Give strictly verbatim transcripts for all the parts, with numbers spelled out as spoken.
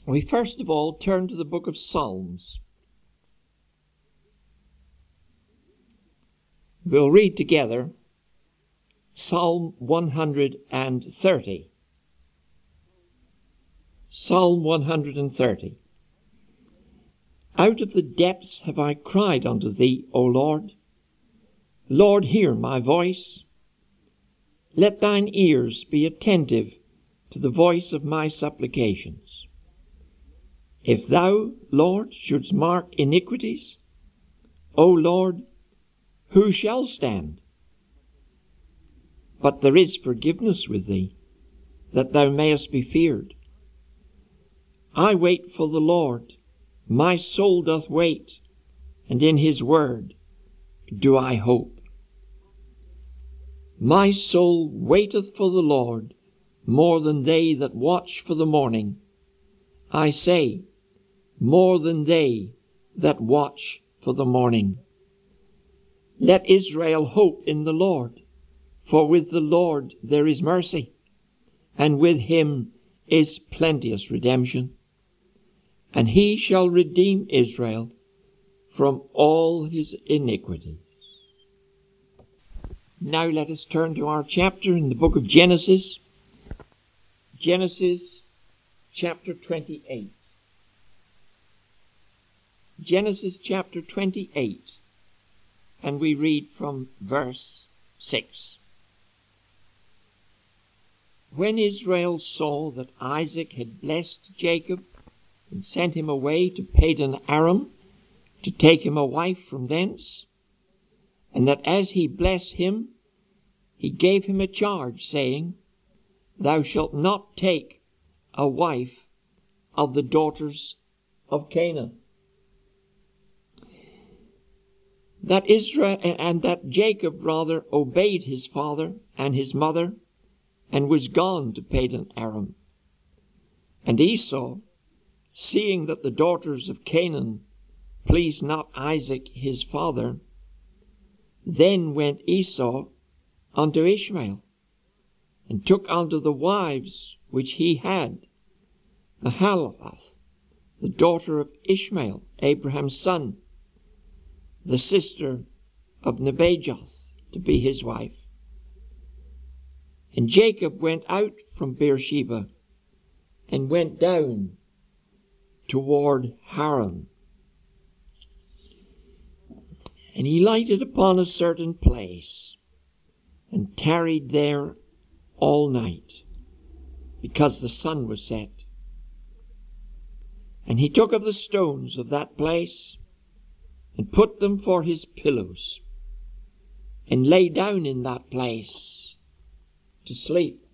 We first of all turn to the book of Psalms. We'll read together Psalm one hundred thirty. Psalm one hundred thirty. Out of the depths have I cried unto thee, O Lord. Lord, hear my voice. Let thine ears be attentive to the voice of my supplications. If thou, Lord, shouldst mark iniquities, O Lord, who shall stand? But there is forgiveness with thee, that thou mayest be feared. I wait for the Lord, my soul doth wait, and in his word do I hope. My soul waiteth for the Lord more than they that watch for the morning. I say, more than they that watch for the morning. Let Israel hope in the Lord, for with the Lord there is mercy, and with him is plenteous redemption. And he shall redeem Israel from all his iniquities. Now let us turn to our chapter in the book of Genesis. Genesis chapter twenty-eight. Genesis chapter twenty-eight. And we read from verse six. When Israel saw that Isaac had blessed Jacob and sent him away to Padan Aram to take him a wife from thence, and that as he blessed him, he gave him a charge, saying, Thou shalt not take a wife of the daughters of Canaan. That Israel and that Jacob rather obeyed his father and his mother, and was gone to Padan Aram. And Esau, seeing that the daughters of Canaan pleased not Isaac his father, then went Esau unto Ishmael, and took unto the wives which he had Mahalath, the daughter of Ishmael, Abraham's son, the sister of Nebajoth, to be his wife. And Jacob went out from Beersheba, and went down toward Haran. And he lighted upon a certain place, and tarried there all night, because the sun was set. And he took of the stones of that place, and put them for his pillows, and lay down in that place to sleep.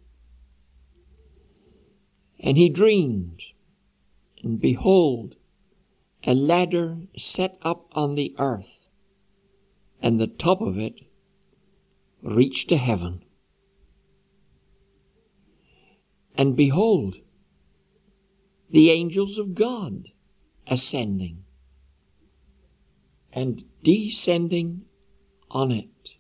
And he dreamed, and behold, a ladder set up on the earth, and the top of it reached to heaven. And behold, the angels of God ascending and descending on it.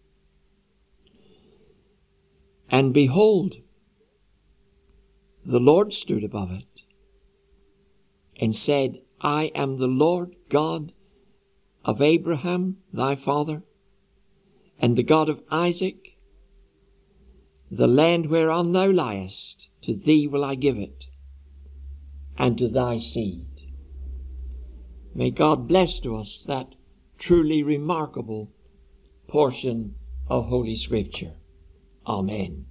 And behold, the Lord stood above it, and said, I am the Lord God of Abraham thy father, and the God of Isaac. The land whereon thou liest, to thee will I give it, and to thy seed. May God bless to us that truly remarkable portion of Holy Scripture. Amen.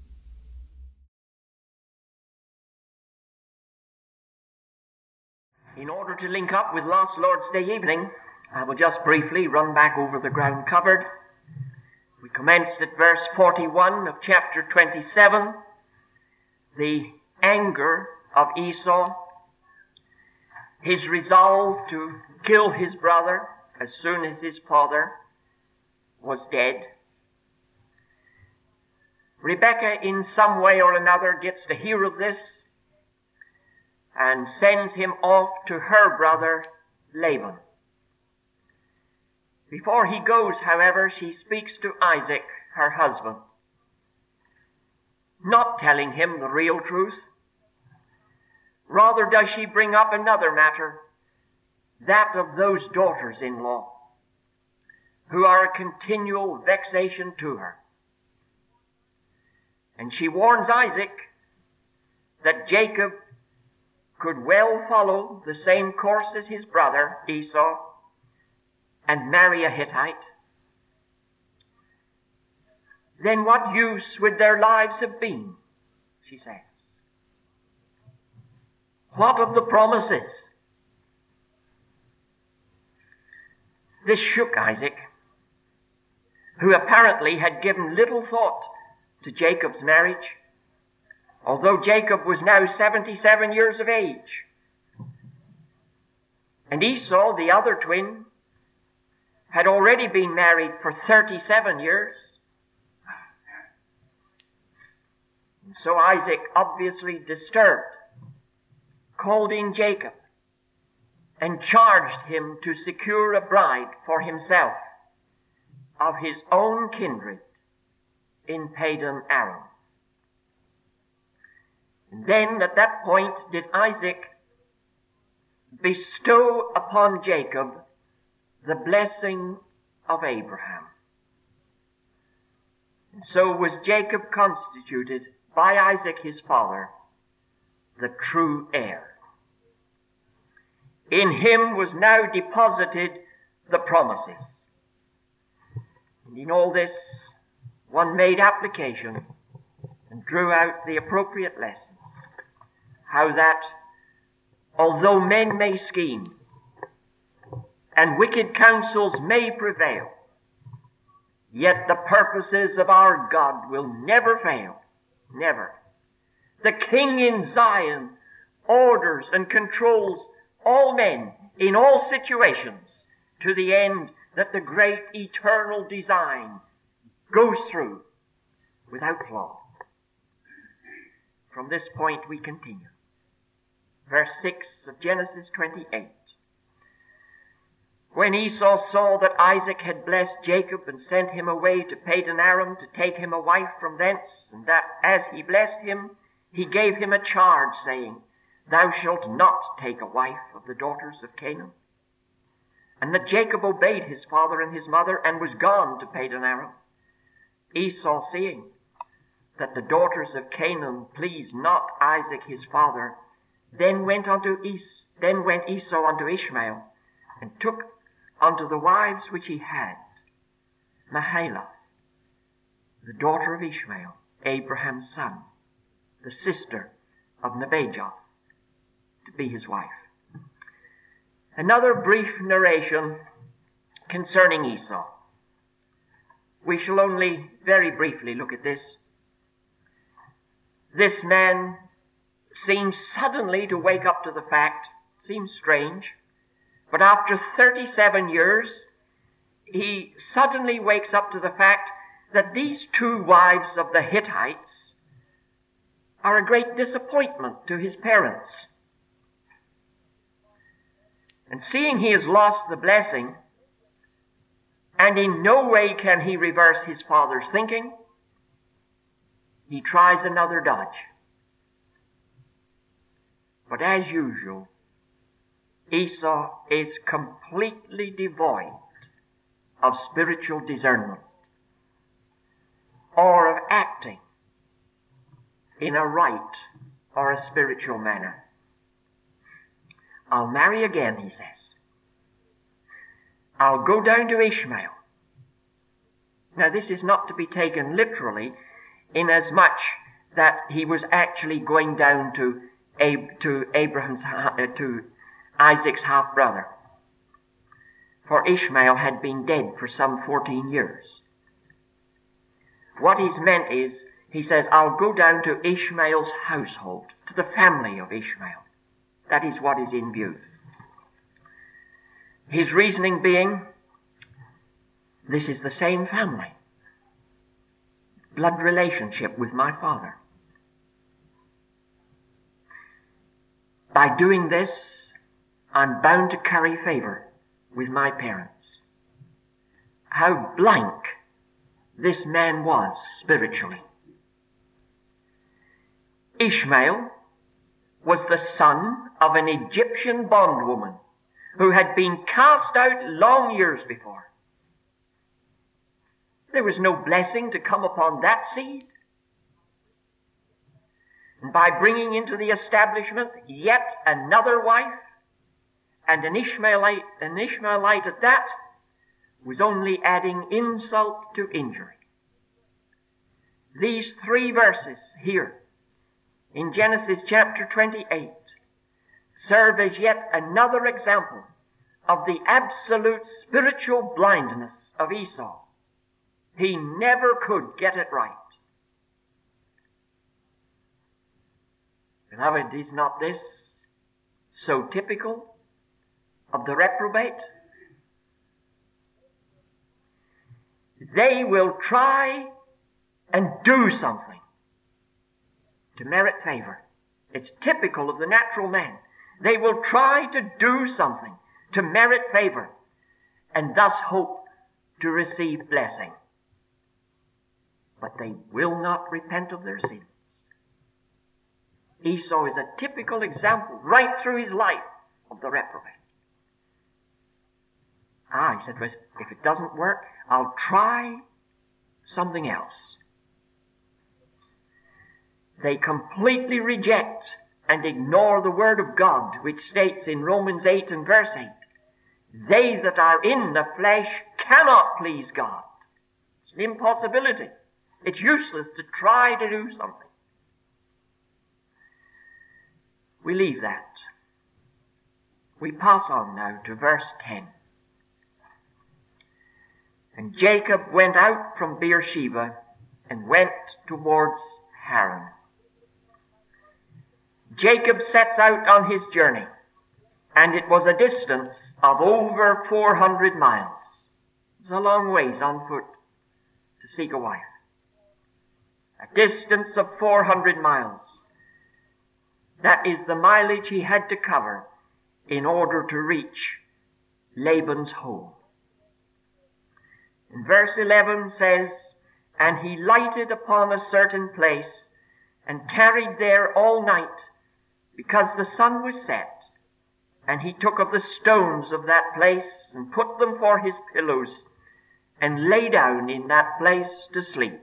In order to link up with last Lord's Day evening, I will just briefly run back over the ground covered. We commenced at verse forty-one of chapter twenty-seven, the anger of Esau, his resolve to kill his brother as soon as his father was dead. Rebekah, in some way or another, gets to hear of this and sends him off to her brother Laban. Before he goes, however, she speaks to Isaac, her husband, not telling him the real truth, Rather does she bring up another matter, that of those daughters-in-law, who are a continual vexation to her. And she warns Isaac that Jacob could well follow the same course as his brother Esau and marry a Hittite. Then what use would their lives have been, she says. What of the promises? This shook Isaac, who apparently had given little thought to Jacob's marriage, although Jacob was now seventy-seven years of age. And Esau, the other twin, had already been married for thirty-seven years. And so Isaac, obviously disturbed, called in Jacob and charged him to secure a bride for himself of his own kindred in Padan Aram. And then at that point did Isaac bestow upon Jacob the blessing of Abraham. And so was Jacob constituted by Isaac his father the true heir. In him was now deposited the promises. And in all this, one made application and drew out the appropriate lessons. How that, although men may scheme, and wicked counsels may prevail, yet the purposes of our God will never fail. Never. The King in Zion orders and controls all men in all situations to the end that the great eternal design goes through without flaw. From this point we continue. Verse six of Genesis twenty-eight. When Esau saw that Isaac had blessed Jacob and sent him away to Padan Aram to take him a wife from thence, and that as he blessed him, he gave him a charge, saying, Thou shalt not take a wife of the daughters of Canaan. And that Jacob obeyed his father and his mother, and was gone to Padan Aram. Esau, seeing that the daughters of Canaan pleased not Isaac his father, then went unto Es- then went Esau unto Ishmael, and took unto the wives which he had Mahalath, the daughter of Ishmael, Abraham's son, the sister of Nebajoth, to be his wife. Another brief narration concerning Esau. We shall only very briefly look at this. This man seems suddenly to wake up to the fact, seems strange, but after thirty-seven years, he suddenly wakes up to the fact that these two wives of the Hittites are a great disappointment to his parents. And seeing he has lost the blessing, and in no way can he reverse his father's thinking, he tries another dodge. But as usual, Esau is completely devoid of spiritual discernment or of acting in a right or a spiritual manner. I'll marry again, he says. I'll go down to Ishmael. Now this is not to be taken literally, inasmuch that he was actually going down to Ab- to Abraham's uh, to Isaac's half brother, for Ishmael had been dead for some fourteen years. What he's meant is, he says, I'll go down to Ishmael's household, to the family of Ishmael. That is what is in view. His reasoning being, this is the same family, blood relationship with my father. By doing this, I'm bound to curry favor with my parents. How blank this man was spiritually. Ishmael was the son of an Egyptian bondwoman who had been cast out long years before. There was no blessing to come upon that seed. And by bringing into the establishment yet another wife, and an Ishmaelite, an Ishmaelite at that, was only adding insult to injury. These three verses here in Genesis chapter twenty-eight serve as yet another example of the absolute spiritual blindness of Esau. He never could get it right. Beloved, is not this so typical of the reprobate? They will try and do something to merit favor. It's typical of the natural man. They will try to do something to merit favor and thus hope to receive blessing. But they will not repent of their sins. Esau is a typical example right through his life of the reprobate. Ah, he said, well, if it doesn't work, I'll try something else. They completely reject and ignore the Word of God, which states in Romans eight and verse eight, they that are in the flesh cannot please God. It's an impossibility. It's useless to try to do something. We leave that. We pass on now to verse ten. And Jacob went out from Beersheba and went towards Haran. Jacob sets out on his journey, and it was a distance of over four hundred miles. It's a long ways on foot to seek a wife. A distance of four hundred miles. That is the mileage he had to cover in order to reach Laban's home. And verse eleven says, and he lighted upon a certain place and tarried there all night, because the sun was set. And he took of the stones of that place and put them for his pillows and lay down in that place to sleep.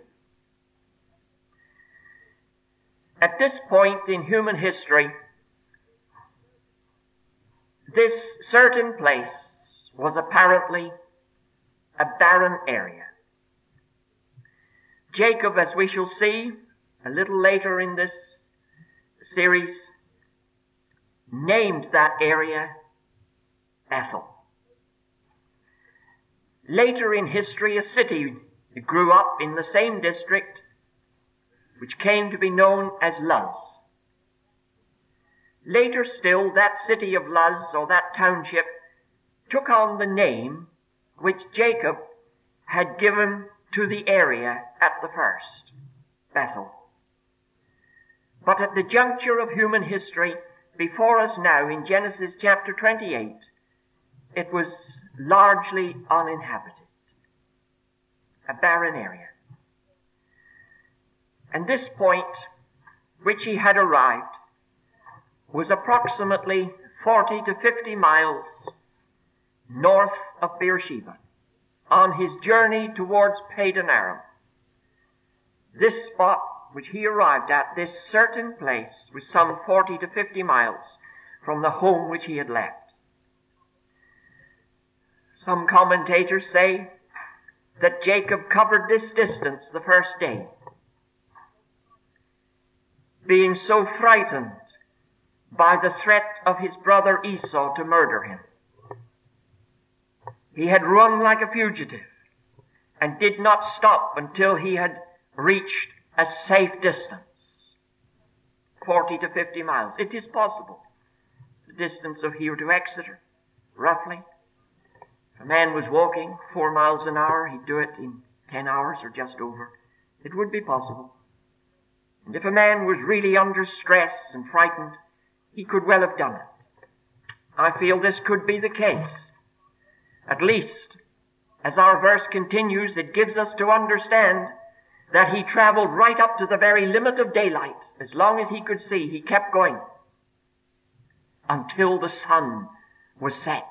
At this point in human history, this certain place was apparently a barren area. Jacob, as we shall see a little later in this series, named that area Bethel. Later in history, a city grew up in the same district, which came to be known as Luz. Later still, that city of Luz, or that township, took on the name which Jacob had given to the area at the first, Bethel. But at the juncture of human history, before us now in Genesis chapter twenty-eight, it was largely uninhabited, a barren area. And this point, which he had arrived, was approximately forty to fifty miles north of Beersheba, on his journey towards Padan Aram. This spot which he arrived at, this certain place, was some forty to fifty miles from the home which he had left. Some commentators say that Jacob covered this distance the first day, being so frightened by the threat of his brother Esau to murder him. He had run like a fugitive and did not stop until he had reached a safe distance, forty to fifty miles. It is possible. The distance of here to Exeter, roughly. If a man was walking four miles an hour, he'd do it in ten hours or just over. It would be possible. And if a man was really under stress and frightened, he could well have done it. I feel this could be the case. At least, as our verse continues, it gives us to understand that he traveled right up to the very limit of daylight. As long as he could see, he kept going. until the sun was set.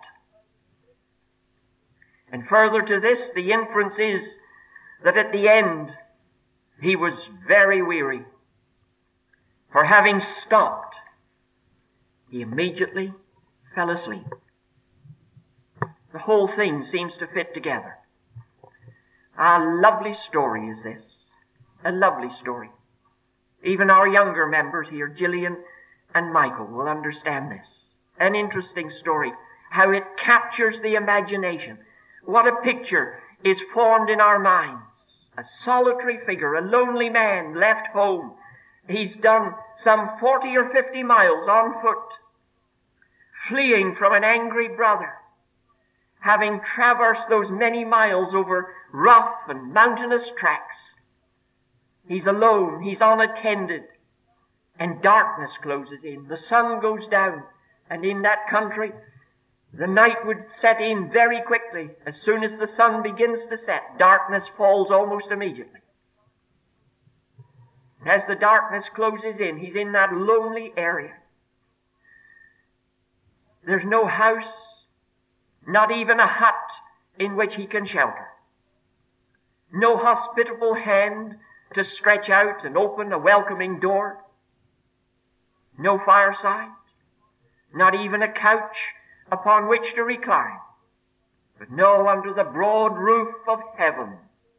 And further to this, the inference is that at the end he was very weary. For having stopped, he immediately fell asleep. The whole thing seems to fit together. A lovely story is this. A lovely story. Even our younger members here, Gillian and Michael, will understand this. An interesting story. How it captures the imagination. What a picture is formed in our minds. A solitary figure, a lonely man left home. He's done some forty or fifty miles on foot, fleeing from an angry brother, having traversed those many miles over rough and mountainous tracks. He's alone, he's unattended, and darkness closes in. The sun goes down, and in that country, the night would set in very quickly. As soon as the sun begins to set, darkness falls almost immediately. As the darkness closes in, he's in that lonely area. There's no house, not even a hut in which he can shelter. No hospitable hand to stretch out and open a welcoming door. No fireside, not even a couch upon which to recline. But no, under the broad roof of heaven,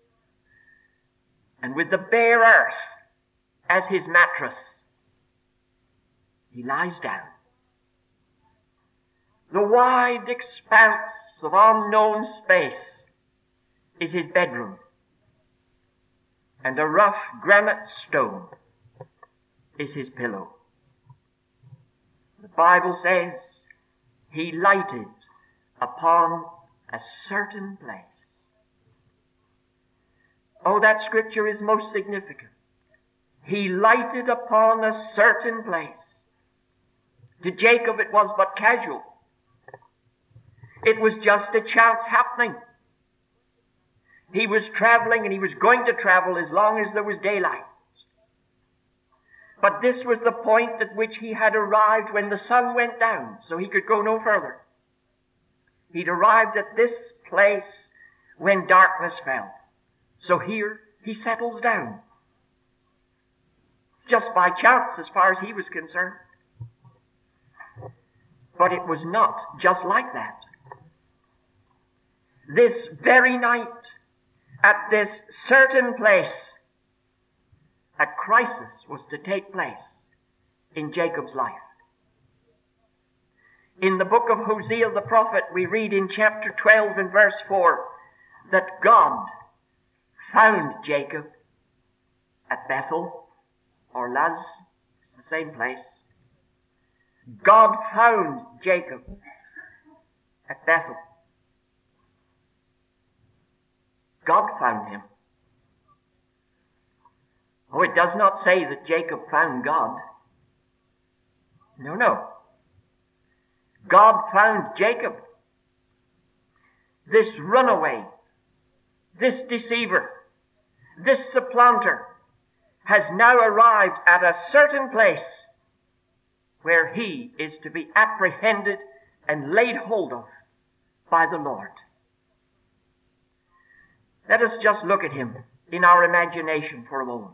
and with the bare earth as his mattress, he lies down. The wide expanse of unknown space is his bedroom, and a rough granite stone is his pillow. The Bible says he lighted upon a certain place. Oh, that scripture is most significant. He lighted upon a certain place. To Jacob it was but casual. It was just a chance happening. He was traveling, and he was going to travel as long as there was daylight. But this was the point at which he had arrived when the sun went down, so he could go no further. He'd arrived at this place when darkness fell. So here he settles down. Just by chance, as far as he was concerned. But it was not just like that. This very night, at this certain place, a crisis was to take place in Jacob's life. In the book of Hosea the prophet, we read in chapter twelve and verse four that God found Jacob at Bethel, or Luz, it's the same place. God found Jacob at Bethel. God found him. Oh, it does not say that Jacob found God. No, no. God found Jacob. This runaway, this deceiver, this supplanter has now arrived at a certain place where he is to be apprehended and laid hold of by the Lord. Let us just look at him in our imagination for a moment.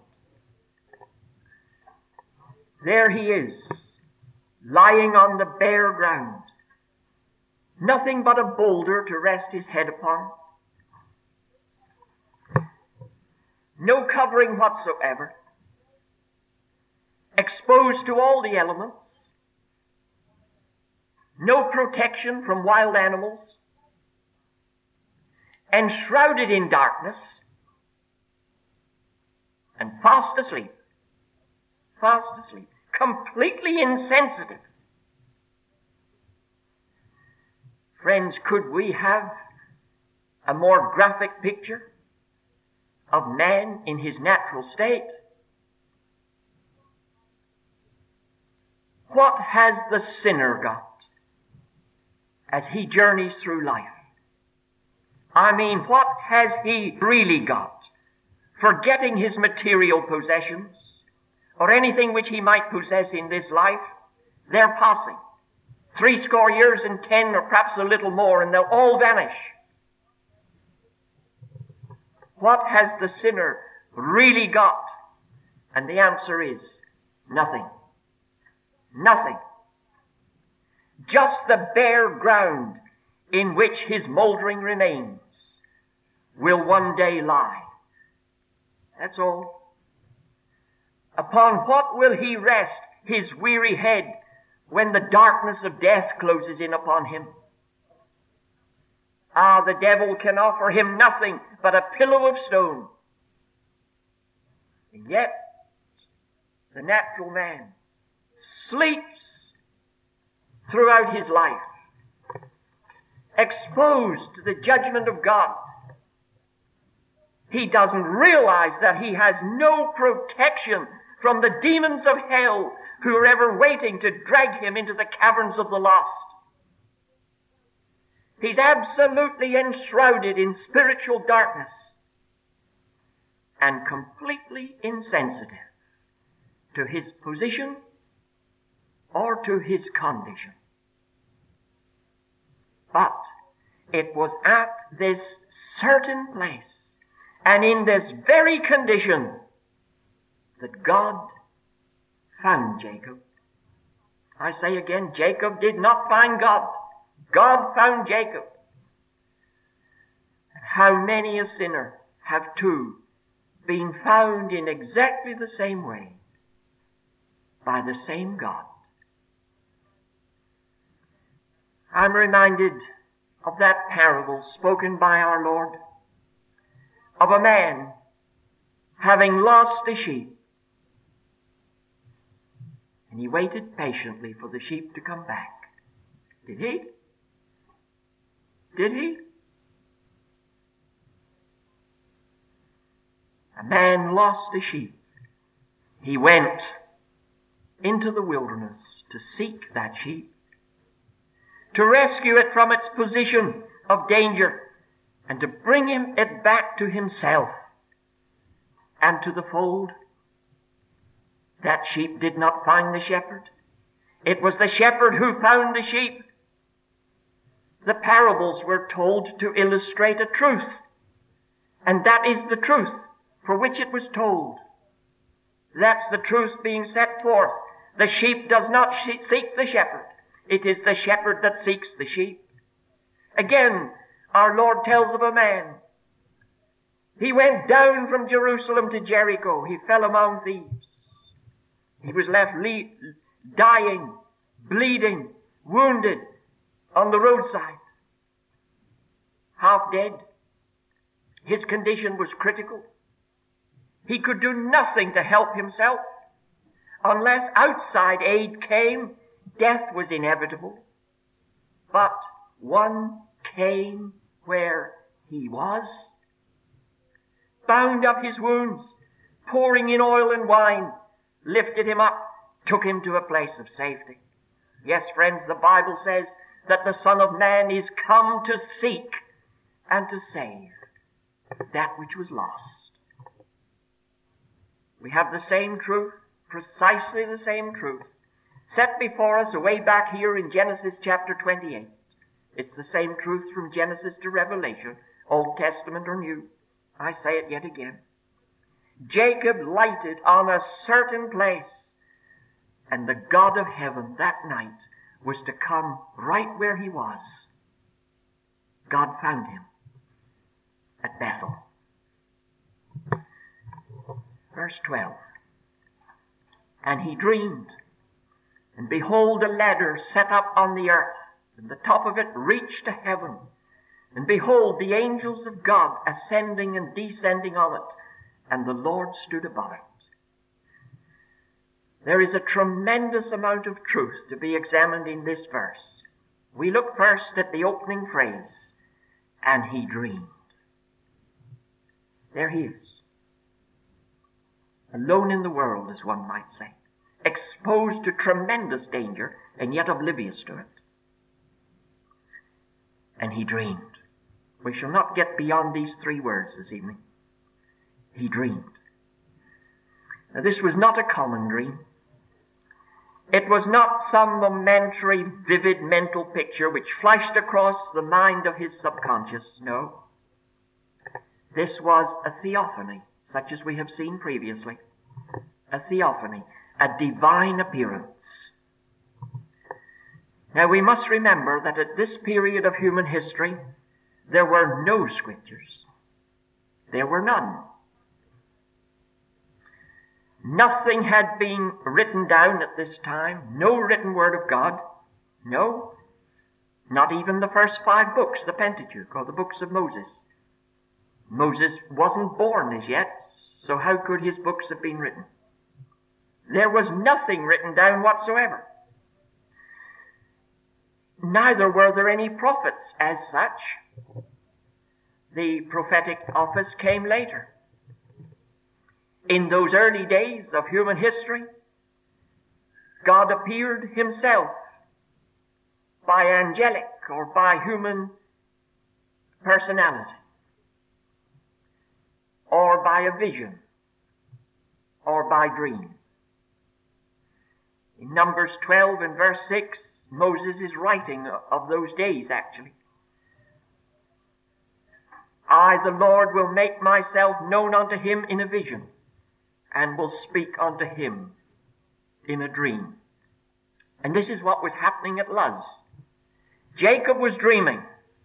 There he is, lying on the bare ground. Nothing but a boulder to rest his head upon. No covering whatsoever. Exposed to all the elements. No protection from wild animals. Enshrouded in darkness. And fast asleep. Fast asleep. Completely insensitive. Friends, could we have a more graphic picture of man in his natural state? What has the sinner got as he journeys through life? I mean, what has he really got? Forgetting his material possessions, or anything which he might possess in this life, they're passing. Three score years and ten, or perhaps a little more, and they'll all vanish. What has the sinner really got? And the answer is nothing. Nothing. Just the bare ground in which his mouldering remains will one day lie. That's all. Upon what will he rest his weary head when the darkness of death closes in upon him? Ah, the devil can offer him nothing but a pillow of stone. And yet, the natural man sleeps throughout his life, exposed to the judgment of God. He doesn't realize that he has no protection from the demons of hell who are ever waiting to drag him into the caverns of the lost. He's absolutely enshrouded in spiritual darkness and completely insensitive to his position or to his condition. But it was at this certain place and in this very condition that God found Jacob. I say again, Jacob did not find God. God found Jacob. How many a sinner have too been found in exactly the same way by the same God. I'm reminded of that parable spoken by our Lord of a man having lost a sheep, and he waited patiently for the sheep to come back. Did he? Did he? A man lost a sheep. He went into the wilderness to seek that sheep, to rescue it from its position of danger, and to bring him it back to himself and to the fold. That sheep did not find the shepherd. It was the shepherd who found the sheep. The parables were told to illustrate a truth, and that is the truth for which it was told. That's the truth being set forth. The sheep does not seek the shepherd. It is the shepherd that seeks the sheep. Again, our Lord tells of a man. He went down from Jerusalem to Jericho. He fell among thieves. He was left le- dying, bleeding, wounded on the roadside, half dead. His condition was critical. He could do nothing to help himself. Unless outside aid came, death was inevitable. But one came where he was, bound up his wounds, pouring in oil and wine, lifted him up, took him to a place of safety. Yes, friends, the Bible says that the Son of Man is come to seek and to save that which was lost. We have the same truth, precisely the same truth, set before us way back here in Genesis chapter twenty-eight. It's the same truth from Genesis to Revelation, Old Testament or New. I say it yet again. Jacob lighted on a certain place, and the God of heaven that night was to come right where he was. God found him at Bethel. Verse twelve. And he dreamed, and behold, a ladder set up on the earth, and the top of it reached to heaven. And behold, the angels of God ascending and descending on it, and the Lord stood above it. There is a tremendous amount of truth to be examined in this verse. We look first at the opening phrase, and he dreamed. There he is, alone in the world, as one might say, exposed to tremendous danger, and yet oblivious to it. And he dreamed. We shall not get beyond these three words this evening. He dreamed. Now, this was not a common dream. It was not some momentary, vivid mental picture which flashed across the mind of his subconscious. No. This was a theophany, such as we have seen previously. A theophany, a divine appearance. Now we must remember that at this period of human history, there were no scriptures. There were none. Nothing had been written down at this time. No written word of God. No. Not even the first five books, the Pentateuch, or the books of Moses. Moses wasn't born as yet, so how could his books have been written? There was nothing written down whatsoever. Neither were there any prophets as such. The prophetic office came later. In those early days of human history, God appeared himself by angelic or by human personality, or by a vision, or by dream. In Numbers twelve and verse six, Moses is writing of those days actually. I, the Lord, will make myself known unto him in a vision, and will speak unto him in a dream. And this is what was happening at Luz. Jacob was dreaming.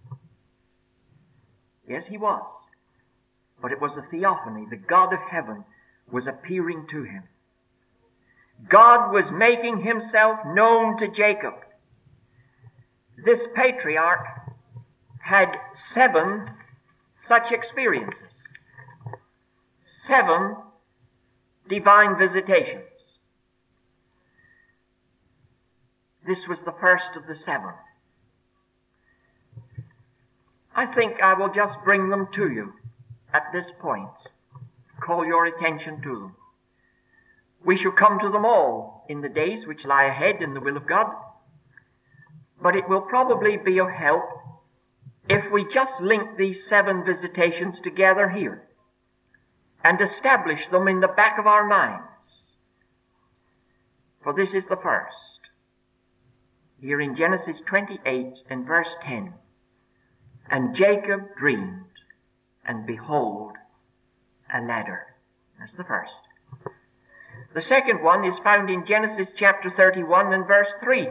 Yes, he was. But it was a theophany. The God of heaven was appearing to him. God was making himself known to Jacob. This patriarch had seven such experiences. Seven divine visitations. This was the first of the seven. I think I will just bring them to you at this point. Call your attention to them. We shall come to them all in the days which lie ahead in the will of God. But it will probably be of help if we just link these seven visitations together here and establish them in the back of our minds. For this is the first. Here in Genesis twenty-eight and verse ten. And Jacob dreamed, and behold, a ladder. That's the first. The second one is found in Genesis chapter thirty-one and verse three.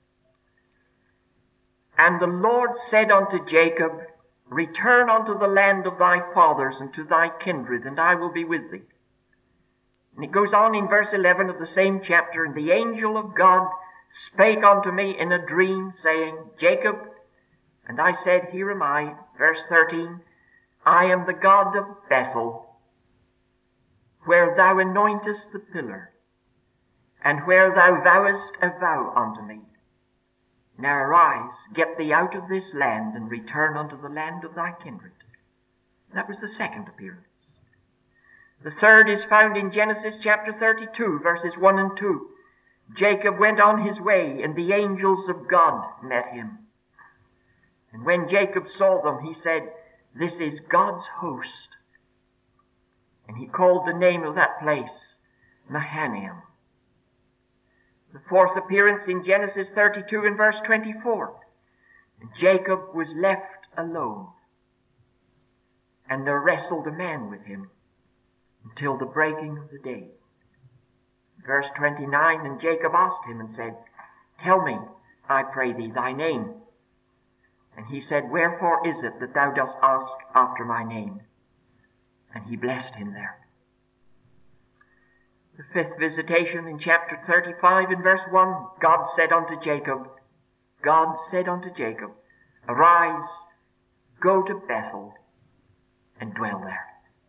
And the Lord said unto Jacob, Return unto the land of thy fathers and to thy kindred, and I will be with thee. And it goes on in verse eleven of the same chapter, And the angel of God spake unto me in a dream, saying, Jacob, and I said, Here am I. Verse thirteen, I am the God of Bethel, where thou anointest the pillar, and where thou vowest a vow unto me. Now arise, get thee out of this land, and return unto the land of thy kindred. That was the second appearance. The third is found in Genesis chapter thirty-two, verses one and two. Jacob went on his way, and the angels of God met him. And when Jacob saw them, he said, This is God's host. And he called the name of that place Mahanaim. The fourth appearance in Genesis thirty-two and verse twenty-four. And Jacob was left alone, and there wrestled a man with him until the breaking of the day. Verse twenty-nine, And Jacob asked him and said, Tell me, I pray thee, thy name. And he said, Wherefore is it that thou dost ask after my name? And he blessed him there. The fifth visitation in chapter thirty-five in verse one, God said unto Jacob, God said unto Jacob, Arise, go to Bethel, and dwell there.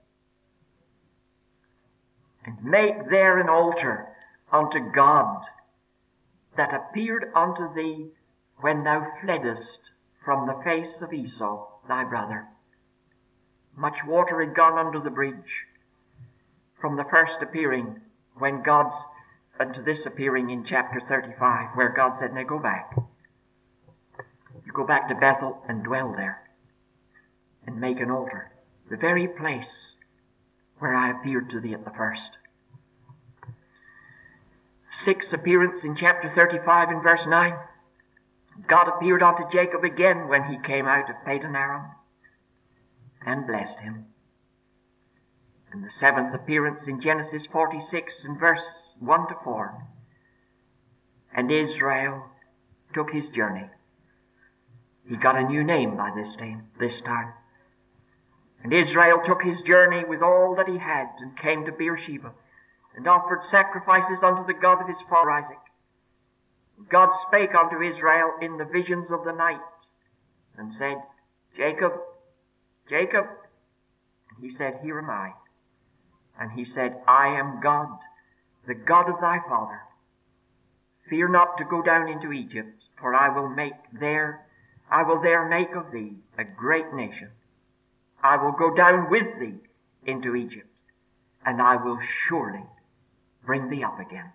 And make there an altar unto God that appeared unto thee when thou fleddest from the face of Esau, thy brother. Much water had gone under the bridge from the first appearing when God's, and to this appearing in chapter thirty-five, where God said, Now go back. You go back to Bethel and dwell there and make an altar, the very place where I appeared to thee at the first. sixth appearance in chapter thirty-five and verse nine. God appeared unto Jacob again when he came out of Padan Aram and blessed him. And the seventh appearance in Genesis forty-six and verse one to four. And Israel took his journey. He got a new name by this time, this time. And Israel took his journey with all that he had and came to Beersheba and offered sacrifices unto the God of his father Isaac. God spake unto Israel in the visions of the night and said, Jacob, Jacob. And he said, Here am I. And he said, I am God, the God of thy father. Fear not to go down into Egypt, for I will make there, I will there make of thee a great nation. I will go down with thee into Egypt, and I will surely bring thee up again.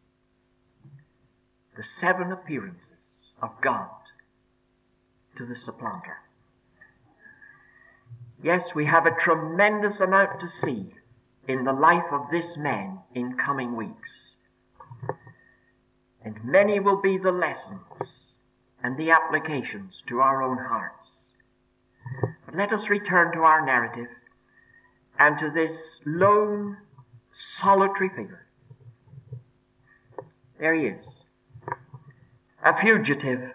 The seven appearances of God to the supplanter. Yes, we have a tremendous amount to see in the life of this man in coming weeks. And many will be the lessons and the applications to our own hearts. But let us return to our narrative and to this lone, solitary figure. There he is. A fugitive,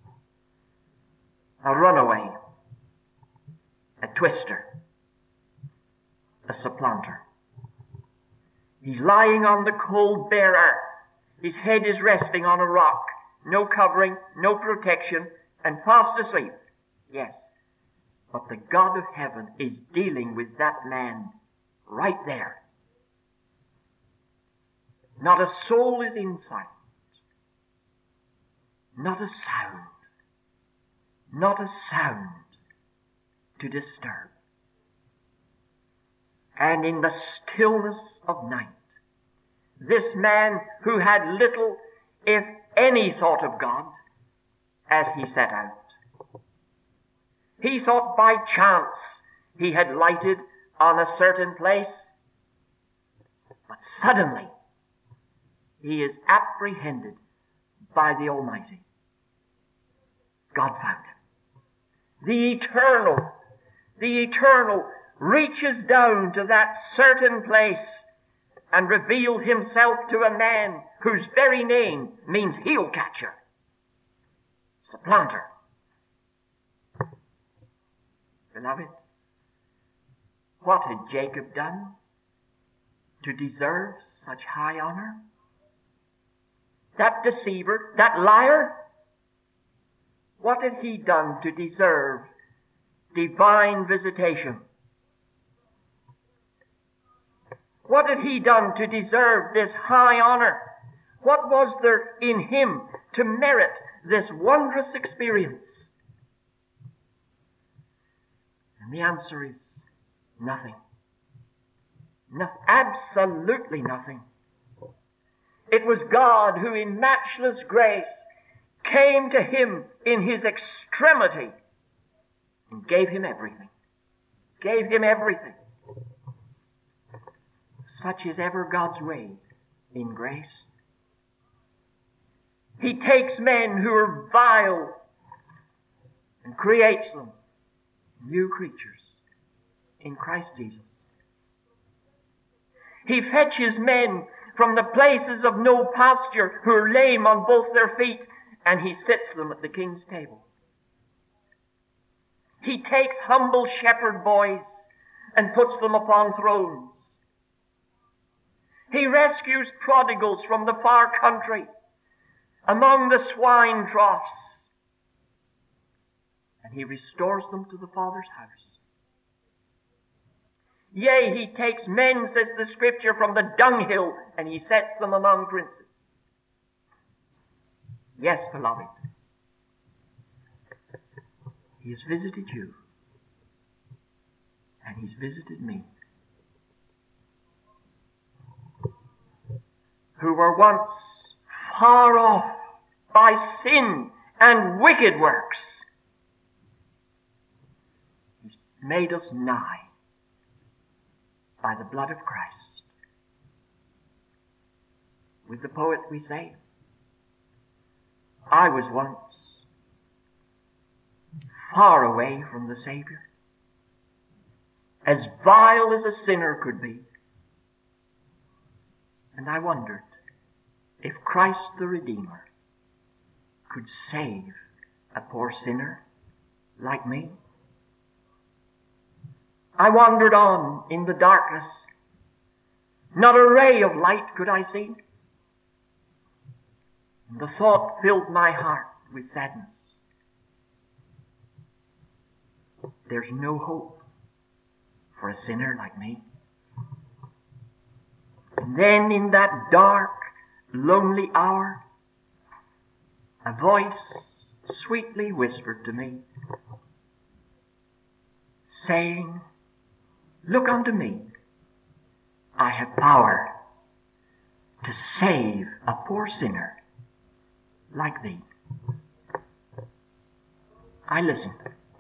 a runaway, a twister, a supplanter. He's lying on the cold, bare earth. His head is resting on a rock, no covering, no protection, and fast asleep. Yes, but the God of heaven is dealing with that man right there. Not a soul is in sight. Not a sound, not a sound to disturb. And in the stillness of night, this man who had little, if any, thought of God as he set out. He thought by chance he had lighted on a certain place, but suddenly he is apprehended by the Almighty. God found him. The eternal, the eternal reaches down to that certain place and revealed himself to a man whose very name means heel catcher, supplanter. Beloved, what had Jacob done to deserve such high honor? That deceiver, that liar, what had he done to deserve divine visitation? What had he done to deserve this high honor? What was there in him to merit this wondrous experience? And the answer is nothing. No, absolutely nothing. It was God who in matchless grace came to him in his extremity and gave him everything. Gave him everything. Such is ever God's way in grace. He takes men who are vile and creates them new creatures in Christ Jesus. He fetches men from the places of no pasture who are lame on both their feet, and he sits them at the king's table. He takes humble shepherd boys and puts them upon thrones. He rescues prodigals from the far country among the swine troughs, and he restores them to the Father's house. Yea, he takes men, says the Scripture, from the dunghill, and he sets them among princes. Yes, beloved, he has visited you, and he's visited me, who were once far off by sin and wicked works. He's made us nigh by the blood of Christ. with the poet we say. I was once far away from the Savior, as vile as a sinner could be. And I wondered if Christ the Redeemer could save a poor sinner like me. I wandered on in the darkness. Not a ray of light could I see. And the thought filled my heart with sadness. There's no hope for a sinner like me. And then in that dark, lonely hour, a voice sweetly whispered to me, saying, "Look unto me. I have power to save a poor sinner like thee." I listened,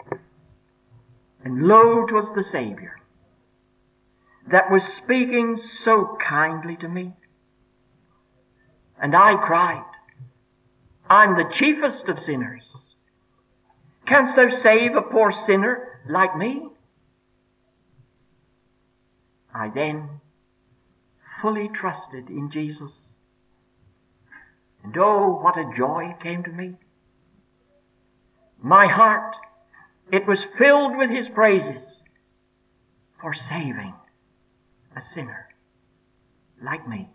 and lo, 'twas the Savior that was speaking so kindly to me. And I cried, "I'm the chiefest of sinners. Canst thou save a poor sinner like me?" I then fully trusted in Jesus. And oh, what a joy came to me. My heart, it was filled with his praises for saving a sinner like me.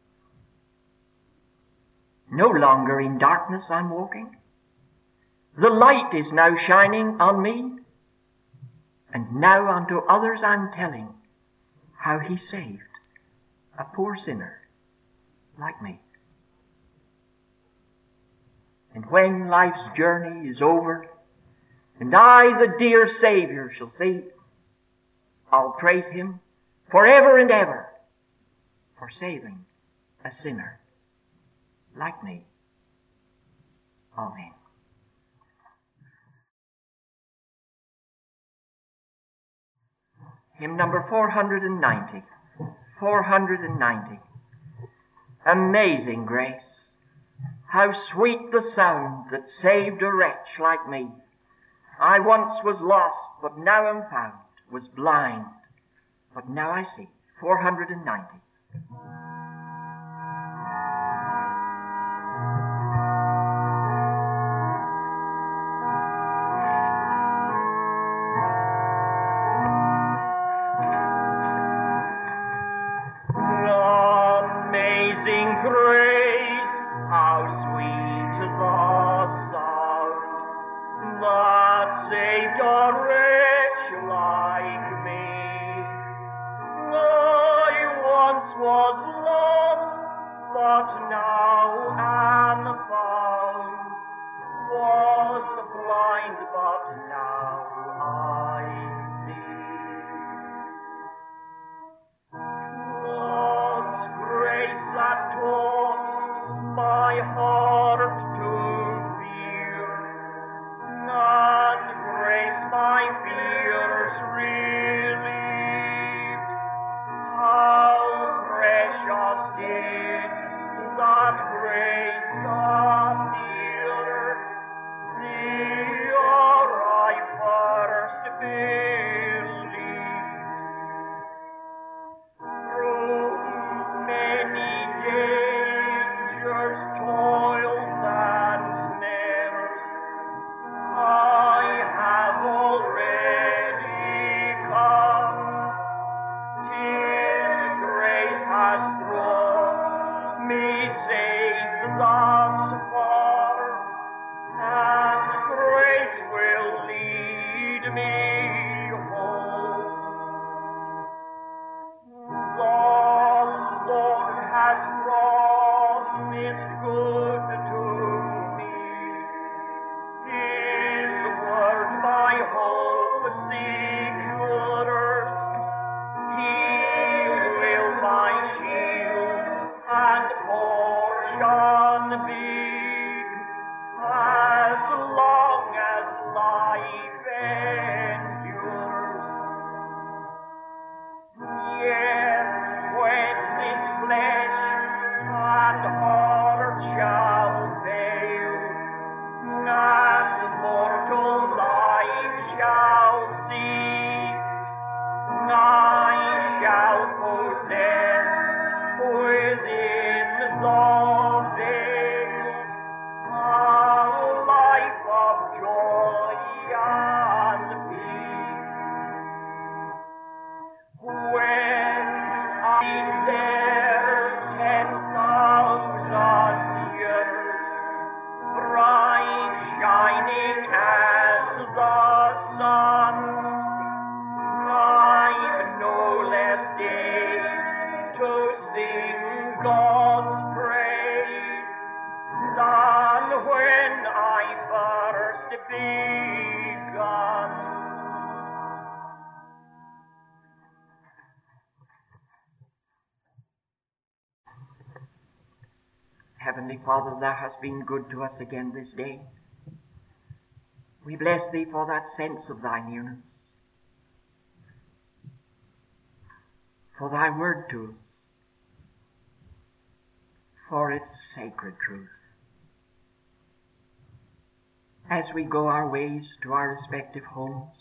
No longer in darkness I'm walking. The light is now shining on me. And now unto others I'm telling how he saved a poor sinner like me. And when life's journey is over, and I the dear Savior shall see, I'll praise him forever and ever for saving a sinner like me. Amen. Hymn number four hundred ninety. four hundred ninety. Amazing grace, how sweet the sound that saved a wretch like me. I once was lost, but now am found, was blind, but now I see. four hundred ninety. Father, Thou hast been good to us again this day. We bless Thee for that sense of Thy nearness, for Thy word to us, for its sacred truth. As we go our ways to our respective homes,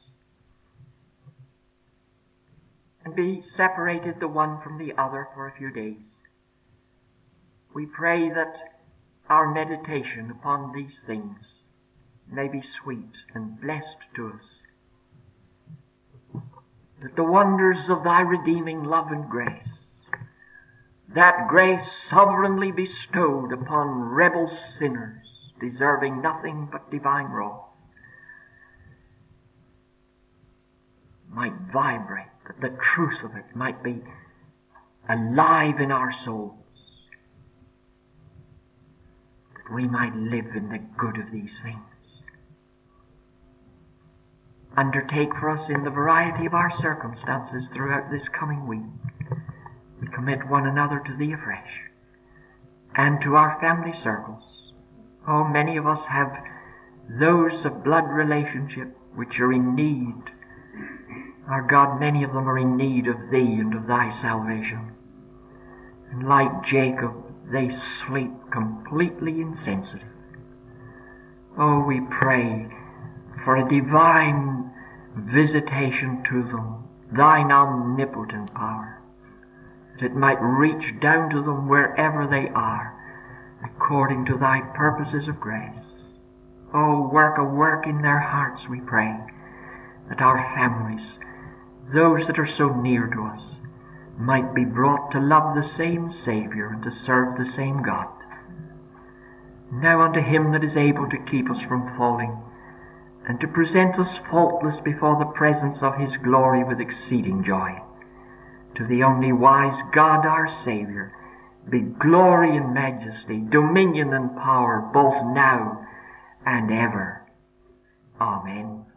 and be separated the one from the other for a few days, we pray that our meditation upon these things may be sweet and blessed to us, that the wonders of Thy redeeming love and grace, that grace sovereignly bestowed upon rebel sinners deserving nothing but divine wrath, might vibrate, that the truth of it might be alive in our souls, that we might live in the good of these things. Undertake for us in the variety of our circumstances throughout this coming week. We commit one another to Thee afresh, and to our family circles. Oh, many of us have those of blood relationship which are in need. Our God, many of them are in need of Thee and of Thy salvation. And like Jacob, they sleep completely insensitive. Oh, we pray for a divine visitation to them, Thine omnipotent power, that it might reach down to them wherever they are, according to Thy purposes of grace. Oh, work a work in their hearts, we pray, that our families, those that are so near to us, might be brought to love the same Saviour and to serve the same God. Now unto Him that is able to keep us from falling, and to present us faultless before the presence of His glory with exceeding joy, to the only wise God our Saviour, be glory and majesty, dominion and power, both now and ever. Amen.